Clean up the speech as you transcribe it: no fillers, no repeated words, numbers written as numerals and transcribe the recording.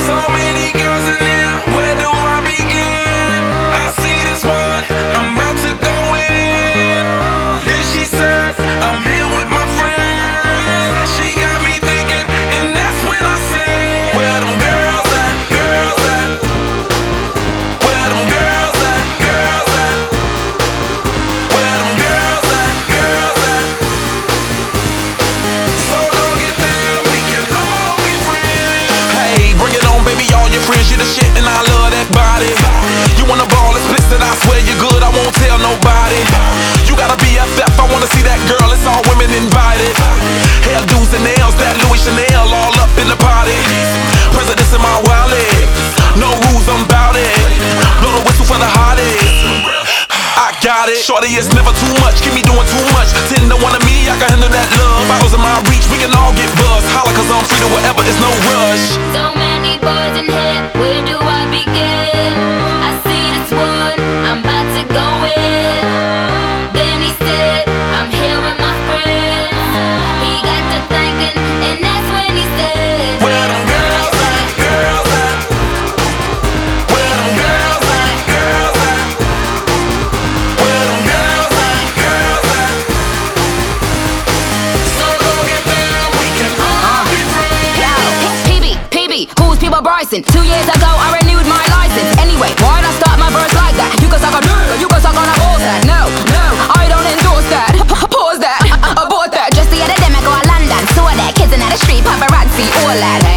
So many girls in there, where do I begin? I see this one, I'm about to go in. Then she said, I'm here with my friends. She got me thinking, and that's when I said, where them girls at, girls at? Where them girls at, girls at? Where them girls at, girls at? So don't get down, we can all be friends. Hey, bring it on, baby, all your friends, you the shit and I love that body. You wanna ball explicit, I swear you're good, I won't tell nobody. You gotta be BFF, I wanna see that girl, it's all women invited. Hairdos and nails, that Louis Chanel, all up in the party. Presidents in my wallet, no rules, I'm bout it. Blow the whistle for the hottest, I got it. Shorty, it's never too much, keep me doing too much. 10 to 1 of me, I can handle that love. Bottles in my reach, we can all get buzzed. Holla, cause I'm free to whatever, it's no rush. So many boys in here, where do I begin? I see this one, I'm about to go in. Then he said, I'm here with my friends. He got to thinking, and that's when he said, Where them girls at, girls at? Where them girls at, girls at? Where them girls at, girls at? So don't get down, we can all be friends. yo, PB, who's People Bryson? 2 years ago, I renewed my license. Anyway, why'd I start my verse like that? You can suck on you can suck on a balls that. No, I don't endorse that. Pause that, abort that. Just the other day, I go to London, saw that kids in the street, paparazzi, all that.